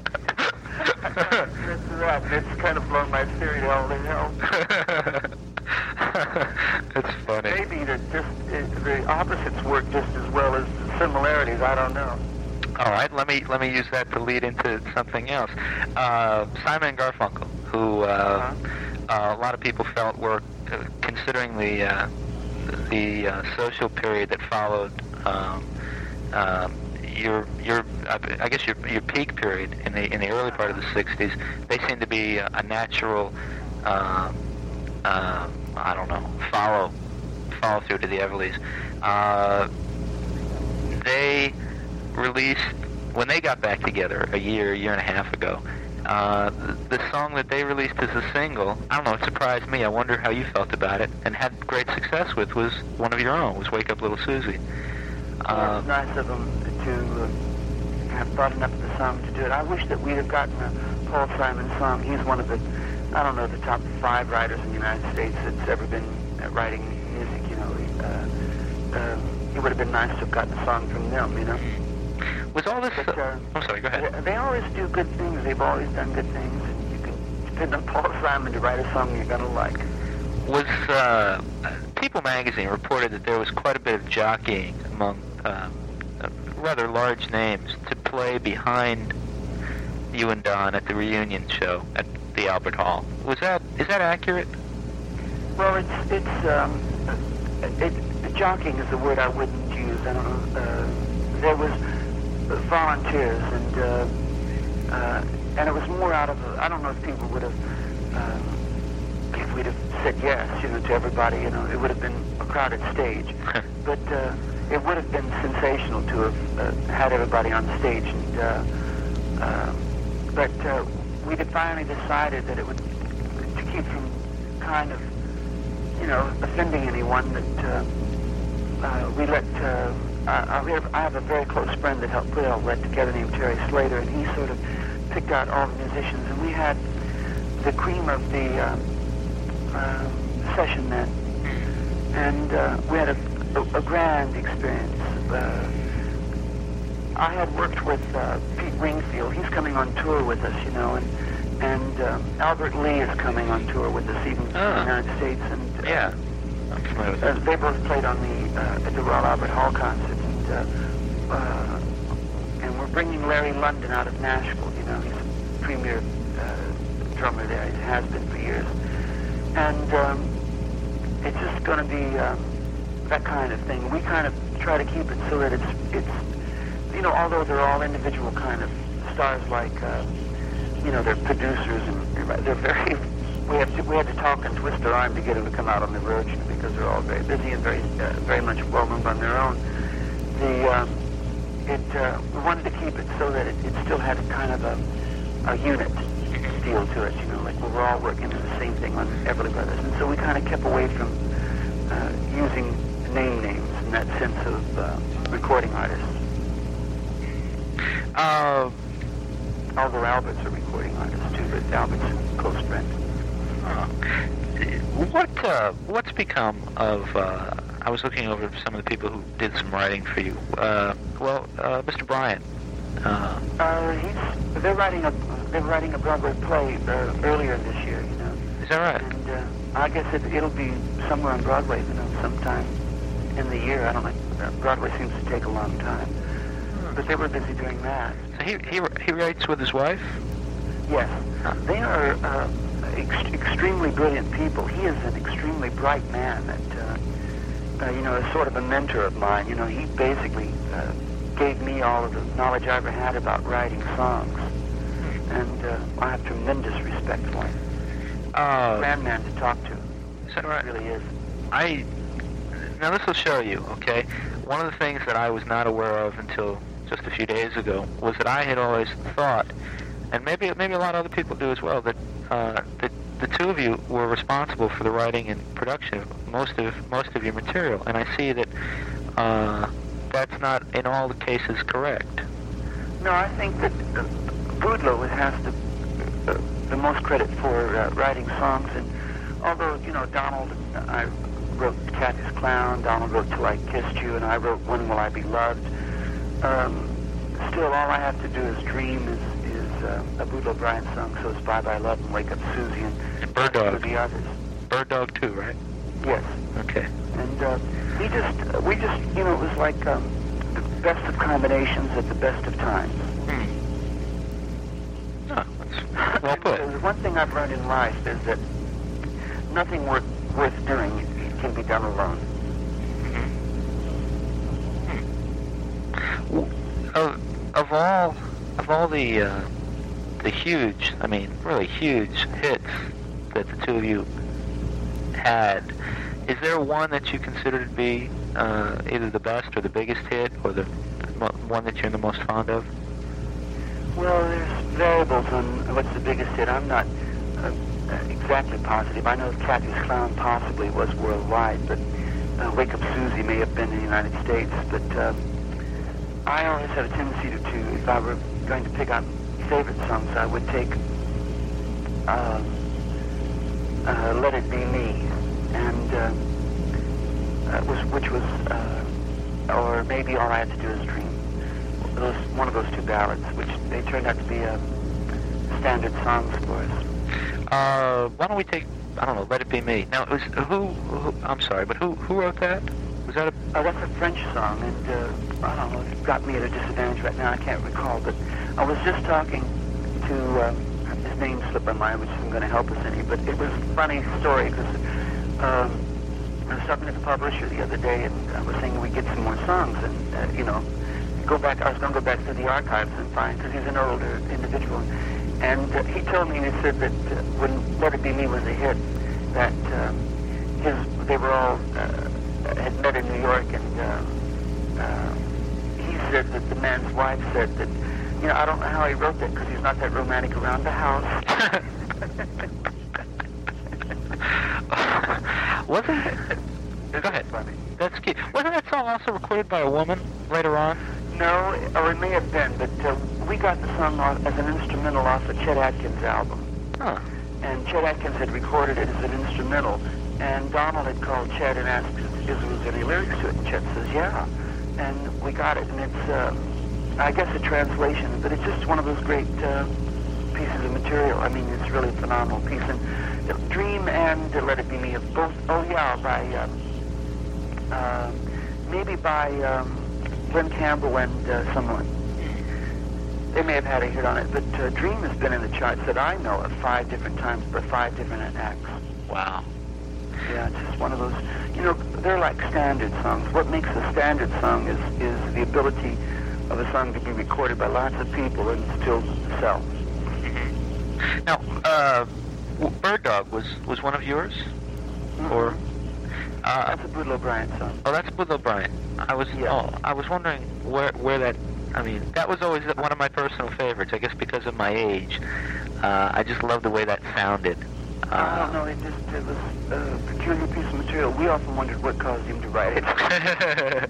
That's right. It's kind of blown my theory to hell, you know. That's funny. Maybe that just uh, the opposites work just as well as similarities. I don't know. All right, let me let me use that to lead into something else. Uh, Simon and Garfunkel, who uh, Uh-huh. uh, a lot of people felt were, uh, considering the uh, the uh, social period that followed um, uh, your your I guess your your peak period in the in the early part of the sixties, they seem to be a, a natural uh, uh, I don't know follow follow through to the Everlys. Uh, they released, when they got back together a year, year and a half ago, uh, the, the song that they released as a single, I don't know, it surprised me. I wonder how you felt about it, and had great success with, was one of your own, was Wake Up Little Susie. Well, Uh, it's nice of them to uh, have brought enough of the song to do it. I wish that we'd have gotten a Paul Simon song. He's one of the, I don't know, the top five writers in the United States that's ever been uh, writing music, you know. Uh, uh, it would have been nice to have gotten a song from them, you know. was all this... But, uh, I'm sorry, go ahead. They always do good things. They've always done good things. And you can depend on Paul Simon to write a song you're going to like. Was uh, People magazine reported that there was quite a bit of jockeying among uh, uh, rather large names to play behind you and Don at the reunion show at the Albert Hall. Was that is that accurate? Well, it's it's um, it, it, jockeying is the word I wouldn't use. I don't know. Uh, there was volunteers, and uh, uh, and it was more out of I don't know if people would have. Uh, If we'd have said yes, you know, to everybody, you know, it would have been a crowded stage. But uh, it would have been sensational to have uh, had everybody on the stage. And uh, uh, but uh, we had finally decided that it would, to keep from kind of, you know, offending anyone, that uh, uh, we let. Uh, I, I have I have a very close friend that helped put all that together named Terry Slater, and he sort of picked out all the musicians, and we had the cream of the. Uh, Uh, session then, and uh, we had a, a, a grand experience. Uh, I had worked with uh, Pete Wingfield. He's coming on tour with us, you know, and and um, Albert Lee is coming on tour with us, even from Oh. the United States. And uh, Yeah, I'm familiar with uh, that. they both played on the uh, at the Royal Albert Hall concert, and uh, uh, and we're bringing Larry London out of Nashville. You know, he's a premier uh, drummer there. He has been for years. And um, it's just going to be um, that kind of thing. We kind of try to keep it so that it's, it's, you know, although they're all individual kind of stars, like, uh, you know, they're producers, and they're very, we have to, we had to talk and twist their arm to get them to come out on the road because they're all very busy and very, uh, very much well-known on their own. The, um, it, uh, we wanted to keep it so that it, it still had a kind of a, a unit feel to it, you know, like we we're all working on the same thing on Everly Brothers. And so we kind of kept away from uh, using name names in that sense of uh, recording artists. Uh, Although Albert's a recording artist too, but Albert's a close friend. Uh, what, uh, what's become of, uh, I was looking over some of the people who did some writing for you. Uh, well, uh, Mister Bryant. Uh, uh, he's, they're writing a, they're writing a Broadway play uh, earlier this year, you know. Is that right? And uh, I guess it, it'll be somewhere on Broadway, you know, sometime in the year. I don't know. Broadway seems to take a long time. Hmm. But they were busy doing that. So he, he, he writes with his wife? Yes. Huh. They are uh, ex- extremely brilliant people. He is an extremely bright man that, uh, uh, you know, is sort of a mentor of mine. You know, he basically uh, gave me all of the knowledge I ever had about writing songs. And uh, I have tremendous respect for him. Uh, Grand man to talk to. Is that right? He really is. I, now this will show you, okay? One of the things that I was not aware of until just a few days ago was that I had always thought, and maybe maybe a lot of other people do as well, that uh, that the two of you were responsible for the writing and production of most of most of your material, and I see that uh, that's not in all the cases correct. No, I think that uh, Boudleaux has the uh, the most credit for uh, writing songs, and although you know Donald, I wrote Kathy's Clown, Donald wrote Till I Kissed You, and I wrote When Will I Be Loved. Um, still, all I have to do is dream is, is uh, a Boudleaux Bryant song, so it's Bye Bye Love and Wake Up Susie and, and Bird Dog. The others. Bird Dog too, right? Yes. Okay. And uh, we just, uh, we just, you know, it was like um, the best of combinations at the best of times. Hmm. Oh, that's well put. The one thing I've learned in life is that nothing worth worth doing can be done alone. Of, of all of all the uh, the huge, I mean, really huge hits that the two of you had, is there one that you consider to be uh, either the best or the biggest hit, or the mo- one that you're the most fond of? Well, there's variables on what's the biggest hit. I'm not uh, exactly positive. I know Kathy's Clown possibly was worldwide, but uh, Wake Up Susie may have been in the United States, but. Uh, I always have a tendency to, to, if I were going to pick out favorite songs, I would take uh, uh, Let It Be Me, and uh, uh, was, which was, uh, or maybe All I Had to Do Is Dream. Those, one of those two ballads, which they turned out to be uh, standard songs for us. Uh, why don't we take, I don't know, Let It Be Me. Now, it was, who, who I'm sorry, but who, who wrote that? Was that a... Oh, that's a French song, and uh, I don't know, it's got me at a disadvantage right now, I can't recall, but I was just talking to, uh, his name slipped my mind, which isn't going to help us any, but it was a funny story, because um, I was talking to the publisher the other day, and I was saying we get some more songs, and, uh, you know, go back, I was going to go back to the archives and find, because he's an older individual, and uh, he told me, he said that uh, when Let It Be Me was a hit, that um, his, they were all... Uh, had met in New York, and uh, uh, he said that the man's wife said that, you know, I don't know how he wrote that because he's not that romantic around the house. Wasn't it? Go ahead. Funny. That's cute. Wasn't that song also recorded by a woman later on? No, or it may have been, but uh, we got the song off, as an instrumental off the Chet Atkins album. Huh. And Chet Atkins had recorded it as an instrumental, and Donald had called Chet and asked if there was any lyrics to it, and Chet says, yeah. And we got it, and it's, uh, I guess, a translation, but it's just one of those great uh, pieces of material. I mean, it's really a phenomenal piece. And uh, Dream and uh, Let It Be Me have both, oh yeah, by, um, uh, maybe by um, Glenn Campbell and uh, someone. They may have had a hit on it, but uh, Dream has been in the charts that I know of five different times by five different acts. Wow. Yeah, it's just one of those, you know, they're like standard songs. What makes a standard song is, is the ability of a song to be recorded by lots of people and still sell. Mm-hmm. Now, uh, Bird Dog was, was one of yours? Mm-hmm. Or... Uh, that's a Boodle O'Brien song. Oh, that's Boodle O'Brien. I was, yeah. oh, I was wondering where, where that, I mean, that was always one of my personal favorites, I guess because of my age. Uh, I just loved the way that sounded. Uh, I don't know, it just, it was a peculiar piece of material. We often wondered what caused him to write it.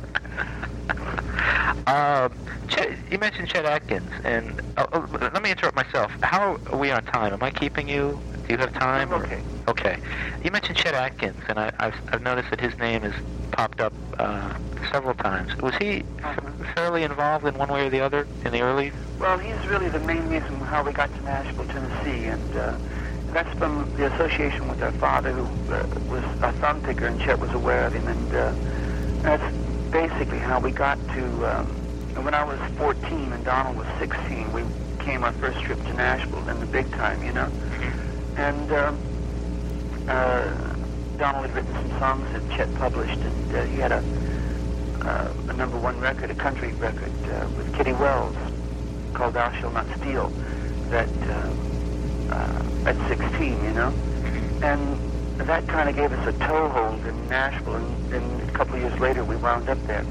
um, Chet, you mentioned Chet Atkins, and oh, oh, let me interrupt myself. How are we on time? Am I keeping you? Do you have time? I'm okay. Or? Okay. You mentioned Chet Atkins, and I, I've, I've noticed that his name has popped up uh, several times. Was he uh-huh. fairly involved in one way or the other in the early? Well, he's really the main reason how we got to Nashville, Tennessee, and uh, that's from the association with our father, who uh, was a thumb picker, and Chet was aware of him, and uh, that's basically how we got to. Um, when I was fourteen and Donald was sixteen, we came our first trip to Nashville in the big time, you know. And uh, uh, Donald had written some songs that Chet published, and uh, he had a, uh, a number one record, a country record uh, with Kitty Wells called "Thou Shalt Not Steal." That uh, uh, at sixteen, you know, and that kind of gave us a toehold in Nashville, and, and a couple of years later we wound up there.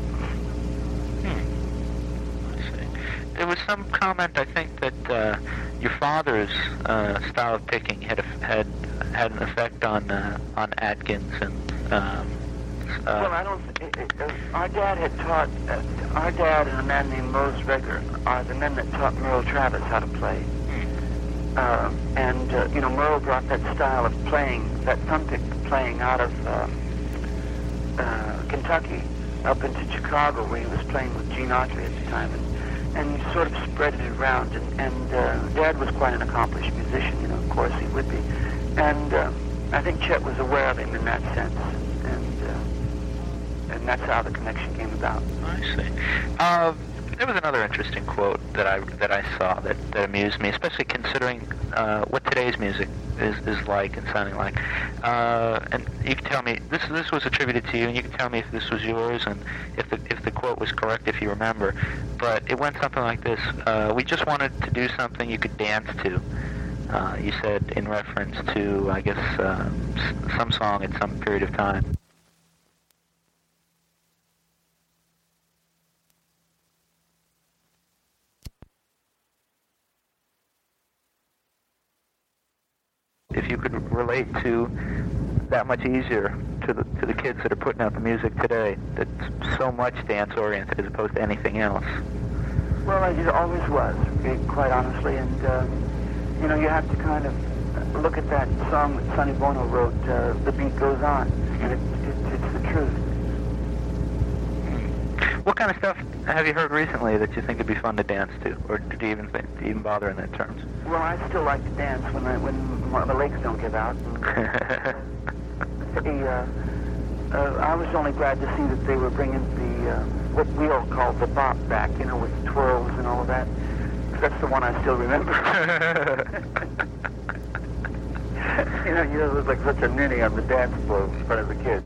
There was some comment, I think, that uh, your father's uh, style of picking had a, had had an effect on uh, on Atkins, and um, uh, well, I don't. It, it, uh, our dad had taught uh, our dad and a man named Mose Reger are the men that taught Merle Travis how to play, uh, and uh, you know, Merle brought that style of playing, that thumb pick playing, out of uh, uh, Kentucky up into Chicago, where he was playing with Gene Autry at the time. And, And he sort of spread it around, and, and uh, Dad was quite an accomplished musician, you know, of course he would be. And uh, I think Chet was aware of him in that sense, and uh, and that's how the connection came about. I see. Uh, there was another interesting quote that I that I saw that, that amused me, especially considering uh, what today's music is, is like and sounding like. Uh, and you can tell me this this was attributed to you, and you can tell me if this was yours and if the if the quote was correct, if you remember. But it went something like this: uh, "We just wanted to do something you could dance to." Uh, you said in reference to, I guess, uh, some song at some period of time. If you could relate to that much easier to the to the kids that are putting out the music today, that's so much dance oriented as opposed to anything else. Well, it always was, quite honestly, and uh, you know, you have to kind of look at that song that Sonny Bono wrote, uh, "The Beat Goes On," and it, it, it's the truth. What kind of stuff have you heard recently that you think would be fun to dance to, or do you even think, do you even bother in that terms? Well, I still like to dance when I, when my, the legs don't give out. And, uh, uh, I was only glad to see that they were bringing the uh, what we all call the bop back, you know, with twirls and all of that. That's the one I still remember. you know, you look like such a ninny on the dance floor in front of the kids.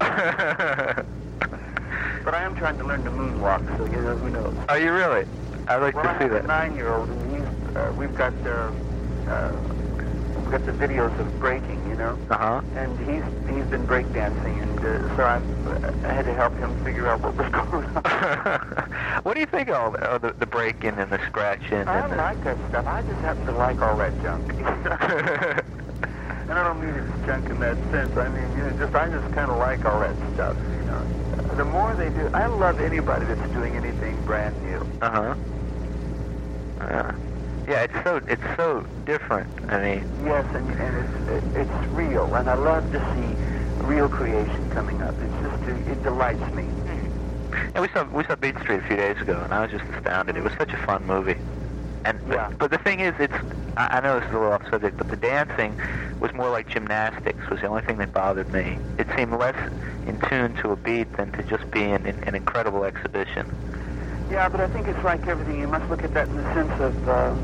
But I am trying to learn to moonwalk, so you know, who knows? Are you really? I'd like well, to I see have that. a nine-year-old, and he's, uh, we've got uh, uh, we've got the videos of breaking, you know. Uh huh. And he's he's been breakdancing, and uh, so I've, I had to help him figure out what was going on. What do you think of all the, of the, the breaking and the scratching? I and the... like that stuff. I just happen to like all that junk. And I don't mean it's junk in that sense. I mean, you know, just I just kind of like all that stuff. You know, the more they do, I love anybody that's doing anything brand new. Uh huh. Uh, yeah, it's so it's so different. I mean. Yes, and and it's it, it's real, and I love to see real creation coming up. It's just it delights me. Yeah, we saw we saw Beat Street a few days ago, and I was just astounded. It was such a fun movie. And yeah. but, but the thing is, it's I, I know this is a little off subject, but the dancing was more like gymnastics. Was the only thing that bothered me. It seemed less in tune to a beat than to just be an, an incredible exhibition. Yeah, but I think it's like everything. You must look at that in the sense of uh,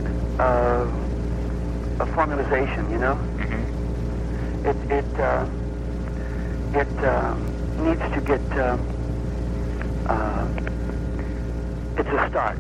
uh, a formalization. You know, Mm-hmm. it it uh, get um, needs to get. Um, uh, it's a start.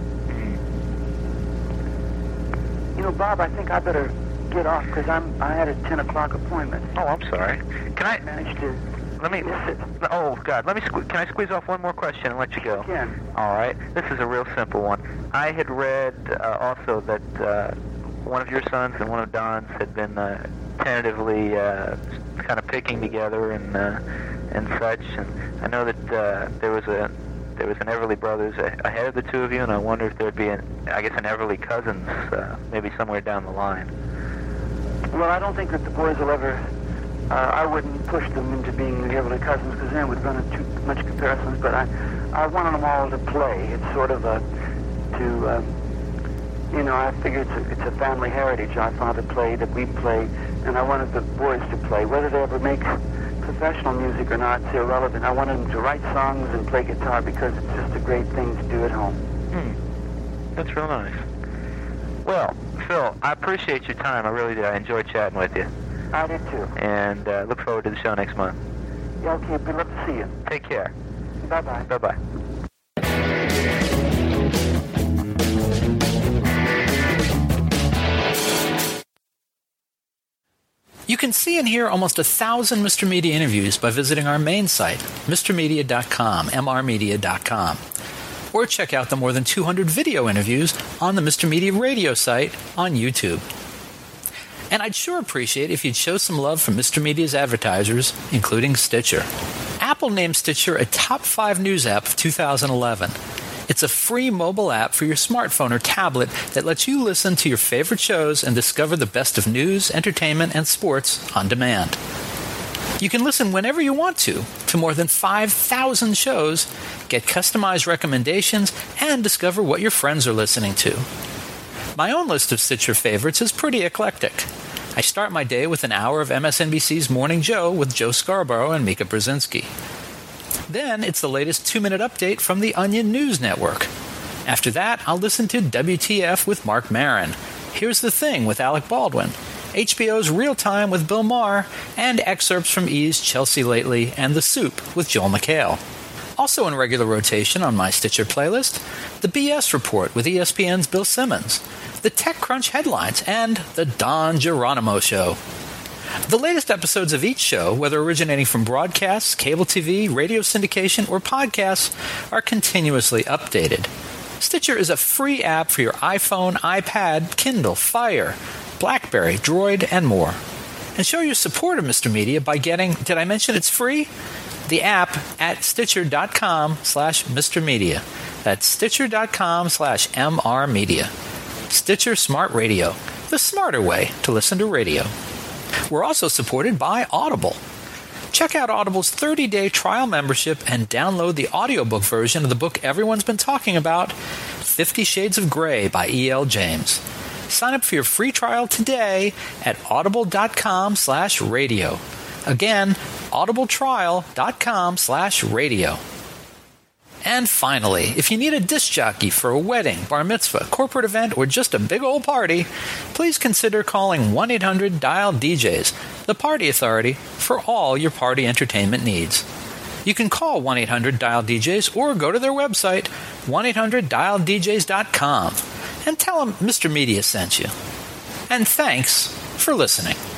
You know, Bob, I think I better get off because I'm. I had a ten o'clock appointment. Oh, I'm sorry. Can I manage to? Let me. Oh God, let me. Sque- can I squeeze off one more question and let you go? You can. All right. This is a real simple one. I had read uh, also that uh, one of your sons and one of Don's had been uh, tentatively uh, kind of picking together and uh, and such. And I know that uh, there was a there was an Everly Brothers ahead of the two of you, and I wonder if there'd be an I guess an Everly Cousins uh, maybe somewhere down the line. Well, I don't think that the boys will ever. Uh, I wouldn't push them into being the Everly Cousins because then it would run into too much comparisons. But I, I wanted them all to play. It's sort of a, to, uh, you know, I figure it's a, it's a family heritage. Our father played, that we play, and I wanted the boys to play. Whether they ever make professional music or not, it's irrelevant. I wanted them to write songs and play guitar because it's just a great thing to do at home. Hmm. That's real nice. Well, Phil, I appreciate your time. I really do. I enjoyed chatting with you. I did too. And uh, look forward to the show next month. Yeah, okay. We'd love to see you. Take care. Bye-bye. Bye-bye. You can see and hear almost a thousand Mister Media interviews by visiting our main site, Mr Media dot com, M R Media dot com. Or check out the more than two hundred video interviews on the Mister Media radio site on YouTube. And I'd sure appreciate if you'd show some love for Mister Media's advertisers, including Stitcher. Apple named Stitcher a top five news app of two thousand eleven. It's a free mobile app for your smartphone or tablet that lets you listen to your favorite shows and discover the best of news, entertainment, and sports on demand. You can listen whenever you want to, to more than five thousand shows, get customized recommendations, and discover what your friends are listening to. My own list of Stitcher favorites is pretty eclectic. I start my day with an hour of M S N B C's Morning Joe with Joe Scarborough and Mika Brzezinski. Then it's the latest two-minute update from the Onion News Network. After that, I'll listen to W T F with Mark Maron, Here's the Thing with Alec Baldwin, H B O's Real Time with Bill Maher, and excerpts from E's Chelsea Lately and The Soup with Joel McHale. Also in regular rotation on my Stitcher playlist, the B S Report with E S P N's Bill Simmons, the TechCrunch headlines, and the Don Geronimo Show. The latest episodes of each show, whether originating from broadcasts, cable T V, radio syndication, or podcasts, are continuously updated. Stitcher is a free app for your iPhone, iPad, Kindle, Fire, BlackBerry, Droid, and more. And show your support of Mister Media by getting, did I mention it's free? The app at Stitcher.com slash Mr. Media. That's Stitcher.com slash MR Media. Stitcher Smart Radio, the smarter way to listen to radio. We're also supported by Audible. Check out Audible's thirty-day trial membership and download the audiobook version of the book everyone's been talking about, Fifty Shades of Grey by E L James. Sign up for your free trial today at audible.com slash radio. Again, audibletrial.com slash radio. And finally, if you need a disc jockey for a wedding, bar mitzvah, corporate event, or just a big old party, please consider calling one eight hundred dial D Js, the party authority for all your party entertainment needs. You can call one eight hundred dial D Js or go to their website, one eight hundred dial D Js dot com, and tell them Mister Media sent you. And thanks for listening.